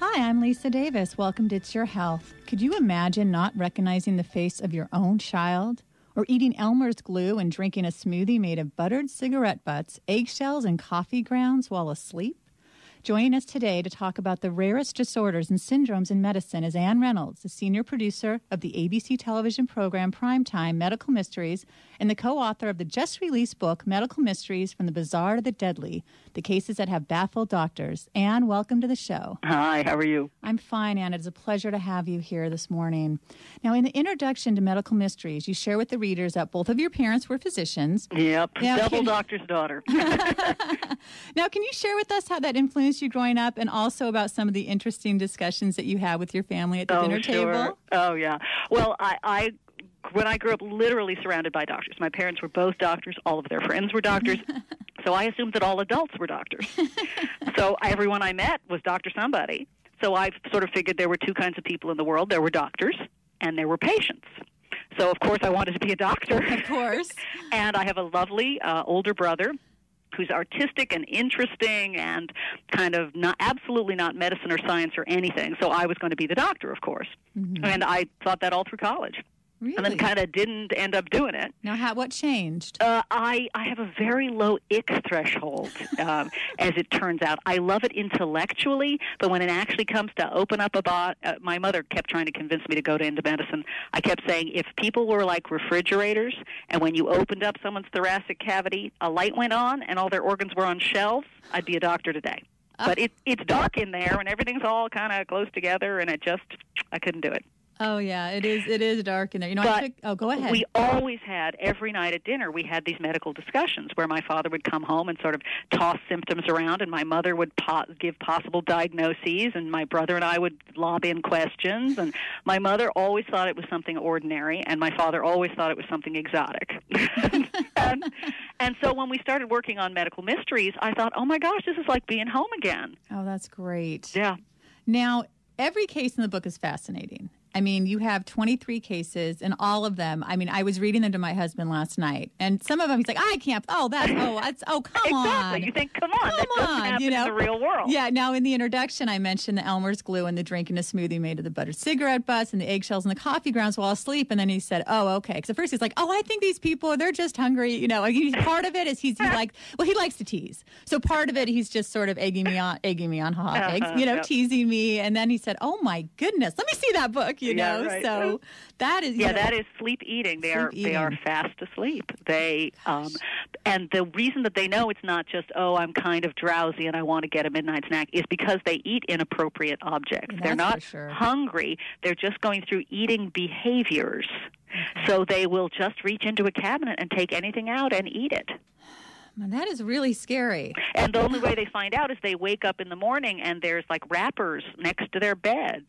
Hi, I'm Lisa Davis. Welcome to It's Your Health. Could you imagine not recognizing the face of your own child? Or eating Elmer's glue and drinking a smoothie made of buttered cigarette butts, eggshells, and coffee grounds while asleep? Joining us today to talk about the rarest disorders and syndromes in medicine is Ann Reynolds, the senior producer of the ABC television program Primetime Medical Mysteries and the co-author of the just-released book Medical Mysteries from the Bizarre to the Deadly, the cases that have baffled doctors. Ann, welcome to the show. Hi, how are you? I'm fine, Ann. It's a pleasure to have you here this morning. Now, in the introduction to Medical Mysteries, you share with the readers that both of your parents were physicians. Yep, double doctor's daughter. Now, can you share with us how that influenced you growing up and also about some of the interesting discussions that you had with your family at the dinner table? Oh, yeah. Well, when I grew up, literally surrounded by doctors. My parents were both doctors. All of their friends were doctors. So I assumed that all adults were doctors. So everyone I met was Dr. Somebody. So I sort of figured there were two kinds of people in the world. There were doctors and there were patients. So, of course, I wanted to be a doctor. Of course. And I have a lovely older brother who's artistic and interesting and kind of absolutely not medicine or science or anything. So I was going to be the doctor, of course. Mm-hmm. And I thought that all through college. Really? And then kind of didn't end up doing it. Now, what changed? I have a very low ick threshold, as it turns out. I love it intellectually, but when it actually comes to open up about, my mother kept trying to convince me to go into medicine. I kept saying, if people were like refrigerators, and when you opened up someone's thoracic cavity, a light went on and all their organs were on shelves, I'd be a doctor today. But it's dark in there, and everything's all kind of close together, and I couldn't do it. Oh, yeah, it is dark in there. You know, go ahead. We always had, every night at dinner, we had these medical discussions where my father would come home and sort of toss symptoms around, and my mother would give possible diagnoses, and my brother and I would lob in questions, and my mother always thought it was something ordinary, and my father always thought it was something exotic. and so when we started working on Medical Mysteries, I thought, oh, my gosh, this is like being home again. Oh, that's great. Yeah. Now, every case in the book is fascinating. I mean, you have 23 cases, and all of them, I mean, I was reading them to my husband last night, and some of them, he's like, I can't, come exactly. on. Exactly. You think, come on, that doesn't happen in the real world. Yeah, now in the introduction, I mentioned the Elmer's glue and the drinking a smoothie made of the buttered cigarette butts and the eggshells and the coffee grounds while asleep, and then he said, oh, okay. Because at first he's like, I think these people, they're just hungry, you know. Part of it is he likes to tease. So part of it, he's just sort of egging me on hot eggs, teasing me, and then he said, oh my goodness, let me see that book, you know. Right. So that is that is sleep eating. They are fast asleep. They and the reason that they know it's not just I'm kind of drowsy and I want to get a midnight snack is because they eat inappropriate objects. They're not hungry. They're just going through eating behaviors. Okay. So they will just reach into a cabinet and take anything out and eat it. Man, that is really scary. And the only way they find out is they wake up in the morning and there's like wrappers next to their bed.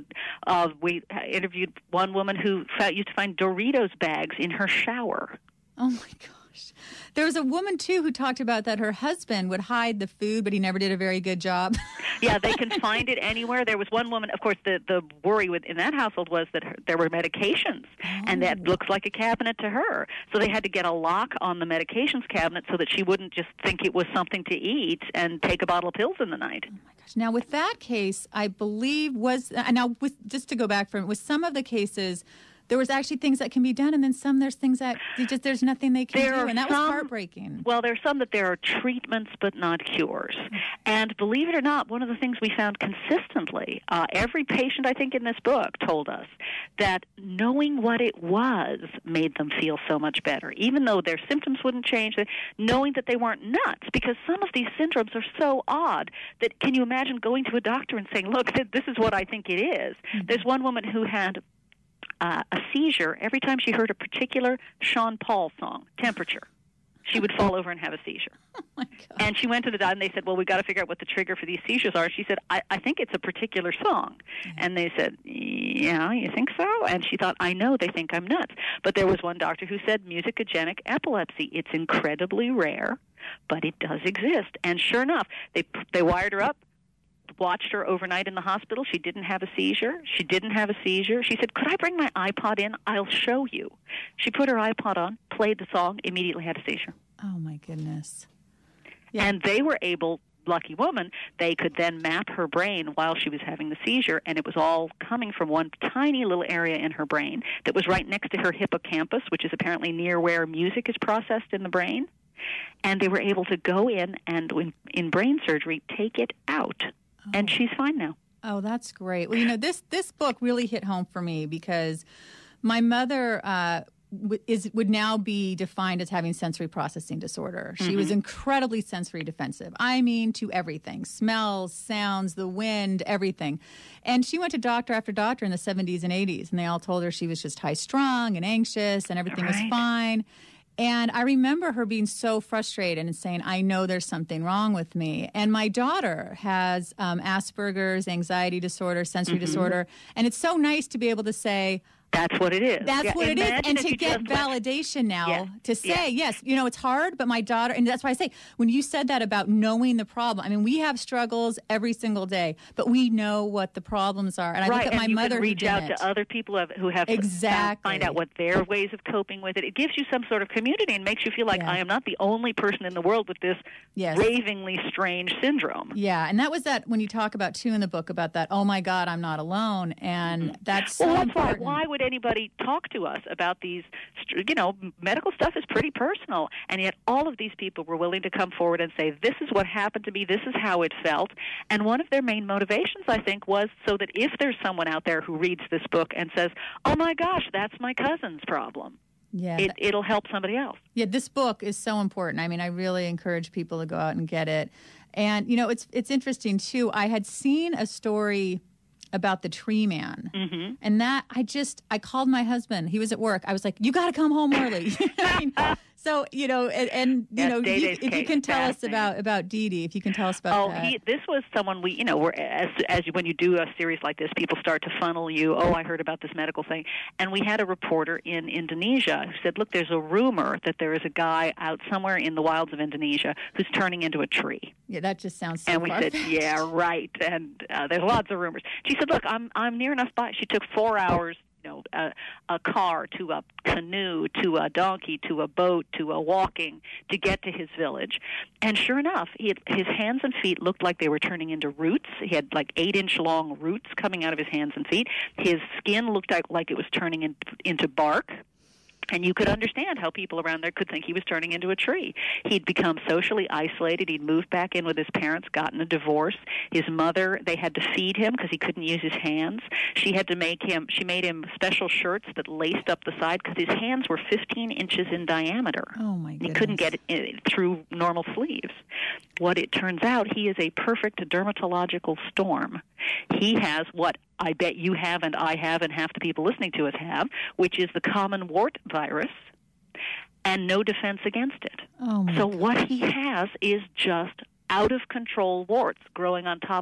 We interviewed one woman who used to find Doritos bags in her shower. Oh, my gosh. There was a woman, too, who talked about that her husband would hide the food, but he never did a very good job. Yeah, they can find it anywhere. There was one woman, of course, the worry in that household was that there were medications, and that looks like a cabinet to her. So they had to get a lock on the medications cabinet so that she wouldn't just think it was something to eat and take a bottle of pills in the night. Oh, my gosh. Now, with that case, I believe just to go back from it, with some of the cases, there was actually things that can be done, and then some there's things that there's nothing they can do, and that was heartbreaking. Well, there's some that there are treatments but not cures. And believe it or not, one of the things we found consistently, every patient I think in this book told us that knowing what it was made them feel so much better, even though their symptoms wouldn't change, knowing that they weren't nuts, because some of these syndromes are so odd that can you imagine going to a doctor and saying, look, this is what I think it is. Mm-hmm. There's one woman who had a seizure every time she heard a particular Sean Paul song, Temperature. She would fall over and have a seizure. Oh, my God. And she went to the doctor, and they said, well, we've got to figure out what the trigger for these seizures are. She said, I think it's a particular song. Mm-hmm. And they said, yeah, you think so? And she thought, I know, they think I'm nuts. But there was one doctor who said musicogenic epilepsy. It's incredibly rare, but it does exist. And sure enough, they wired her up, watched her overnight in the hospital. She didn't have a seizure. She said, could I bring my iPod in? I'll show you. She put her iPod on, played the song, immediately had a seizure. Oh, my goodness. Yeah. And they were able, lucky woman, they could then map her brain while she was having the seizure, and it was all coming from one tiny little area in her brain that was right next to her hippocampus, which is apparently near where music is processed in the brain. And they were able to go in and, in brain surgery, take it out. Oh. And she's fine now. Oh, that's great. Well, this book really hit home for me because my mother would now be defined as having sensory processing disorder. She was incredibly sensory defensive. I mean, to everything. Smells, sounds, the wind, everything. And she went to doctor after doctor in the 70s and 80s, and they all told her she was just high-strung and anxious and everything was fine. And I remember her being so frustrated and saying, I know there's something wrong with me. And my daughter has Asperger's, anxiety disorder, sensory disorder. And it's so nice to be able to say, that's what it is. That's what it is. And to get validation now to say, yes, it's hard, but my daughter, and that's why I say, when you said that about knowing the problem, I mean, we have struggles every single day, but we know what the problems are. And I look at my mother who reach out to other people who have find out what their ways of coping with it. It gives you some sort of community and makes you feel like I am not the only person in the world with this ravingly strange syndrome. Yeah, and that was that when you talk about, too, in the book about that, oh, my God, I'm not alone. And that's so important. Why would anybody talk to us about these? Medical stuff is pretty personal, and yet all of these people were willing to come forward and say, this is what happened to me, this is how it felt. And one of their main motivations, I think, was so that if there's someone out there who reads this book and says, oh my gosh, that's my cousin's problem, it'll help somebody else. Yeah, this book is so important. I mean, I really encourage people to go out and get it. And, it's interesting, too. I had seen a story about the tree man. And that I called my husband. He was at work. I was like, you got to come home early. So, if you can tell us about Dee Dee, if you can tell us about that. This was someone when you do a series like this, people start to funnel you, I heard about this medical thing. And we had a reporter in Indonesia who said, look, there's a rumor that there is a guy out somewhere in the wilds of Indonesia who's turning into a tree. Yeah, that just sounds so And we said, yeah, right. And there's lots of rumors. She said, look, I'm near enough by. She took 4 hours, a car to a canoe to a donkey to a boat to a walking to get to his village. And sure enough, his hands and feet looked like they were turning into roots. He had like 8-inch long roots coming out of his hands and feet. His skin looked like it was turning into bark. And you could understand how people around there could think he was turning into a tree. He'd become socially isolated. He'd moved back in with his parents, gotten a divorce. His mother, they had to feed him because he couldn't use his hands. She made him special shirts that laced up the side because his hands were 15 inches in diameter. Oh, my goodness. He couldn't get it through normal sleeves. What it turns out, he is a perfect dermatological storm. He has what I bet you have and I have and half the people listening to us have, which is the common wart virus, and no defense against it. Oh my so gosh. What he has is just out-of-control warts growing on top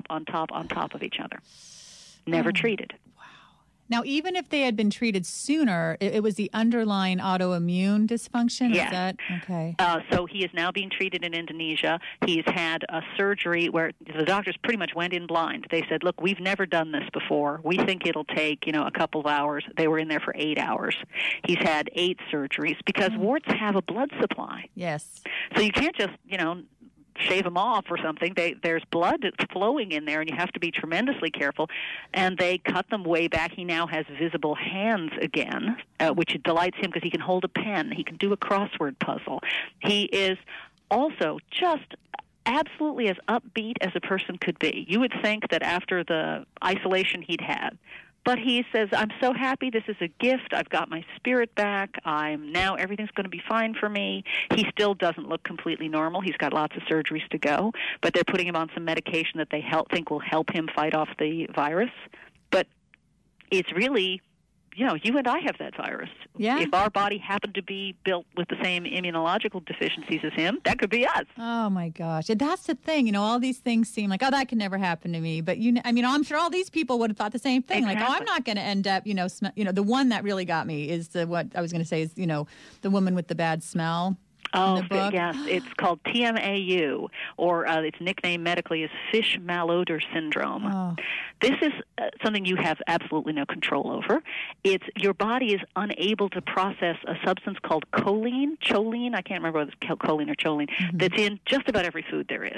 of each other, never treated. Now, even if they had been treated sooner, it was the underlying autoimmune dysfunction? Yeah. Is that okay? So he is now being treated in Indonesia. He's had a surgery where the doctors pretty much went in blind. They said, look, we've never done this before. We think it'll take, a couple of hours. They were in there for 8 hours. He's had 8 surgeries because warts have a blood supply. Yes. So you can't just, shave them off or something. There's blood flowing in there, and you have to be tremendously careful. And they cut them way back. He now has visible hands again, which delights him because he can hold a pen. He can do a crossword puzzle. He is also just absolutely as upbeat as a person could be. You would think that after the isolation he'd had. But he says, I'm so happy. This is a gift. I've got my spirit back. Everything's going to be fine for me. He still doesn't look completely normal. He's got lots of surgeries to go. But they're putting him on some medication that they think will help him fight off the virus. But it's really, you and I have that virus. Yeah. If our body happened to be built with the same immunological deficiencies as him, that could be us. Oh, my gosh. And that's the thing. All these things seem like, that can never happen to me. But, I'm sure all these people would have thought the same thing. Exactly. Like, I'm not going to end up, the one that really got me is what I was going to say is, the woman with the bad smell. Oh, in the book. Yes. It's called TMAU, or its nickname medically is fish malodor syndrome. Oh. This is something you have absolutely no control over. Your body is unable to process a substance called choline, I can't remember whether it's choline or choline, that's in just about every food there is.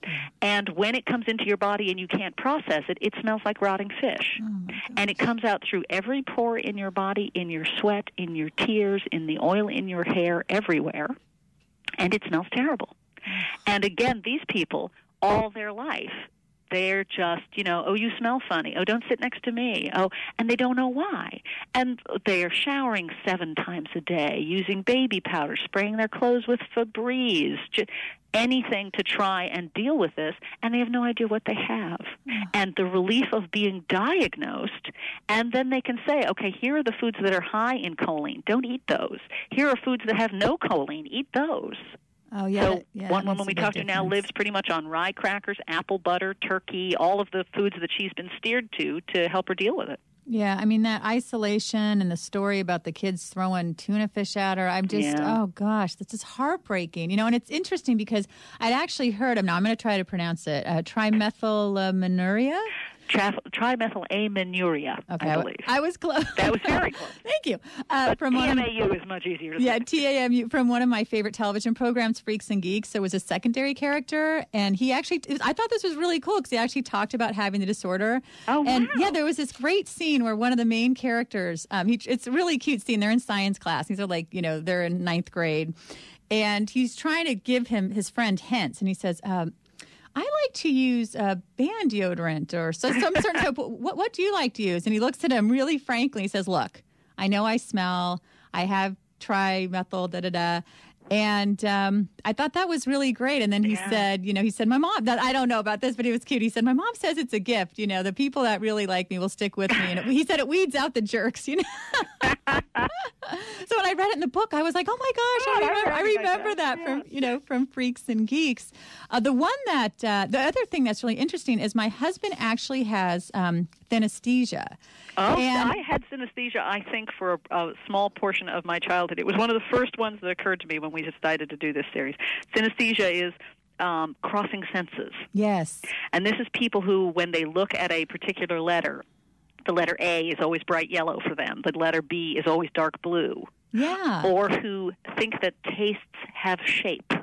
And when it comes into your body and you can't process it, it smells like rotting fish. And it comes out through every pore in your body, in your sweat, in your tears, in the oil in your hair, everywhere. And it smells terrible. And again, these people, all their life, they're just, oh, you smell funny. Oh, don't sit next to me. Oh, and they don't know why. And they are showering 7 times a day, using baby powder, spraying their clothes with Febreze, anything to try and deal with this, and they have no idea what they have. And the relief of being diagnosed, and then they can say, okay, here are the foods that are high in choline. Don't eat those. Here are foods that have no choline. Eat those. Oh, yeah. So one woman we talked to now lives pretty much on rye crackers, apple butter, turkey, all of the foods that she's been steered to help her deal with it. Yeah, I mean, that isolation and the story about the kids throwing tuna fish at her, I'm just, oh gosh, this is heartbreaking. And it's interesting because I'd actually heard of, now I'm going to try to pronounce it, trimethylaminuria? Trimethylaminuria, okay, I believe. I was close. That was very close. Thank you. But TMAU is much easier to say. Yeah, TAMU, from one of my favorite television programs, Freaks and Geeks. So it was a secondary character, and he actually, I thought this was really cool because he actually talked about having the disorder. Oh, and wow. yeah, there was this great scene where one of the main characters, it's a really cute scene. They're in science class. These are like, they're in 9th grade. And he's trying to give his friend hints, and he says, I like to use band deodorant or some certain soap. What do you like to use? And he looks at him really frankly. He says, look, I know I smell. I have trimethyl, da-da-da. And I thought that was really great. And then he said, my mom, I don't know about this, but it was cute. He said, my mom says it's a gift. The people that really like me will stick with me. And he said it weeds out the jerks, So when I read it in the book, I was like, oh my gosh, I remember that from Freaks and Geeks. The other thing that's really interesting is my husband actually has synesthesia. Oh, I had synesthesia, I think, for a small portion of my childhood. It was one of the first ones that occurred to me when we decided to do this series. Synesthesia is crossing senses. Yes. And this is people who, when they look at a particular letter, the letter A is always bright yellow for them. The letter B is always dark blue. Yeah. Or who think that tastes have shape.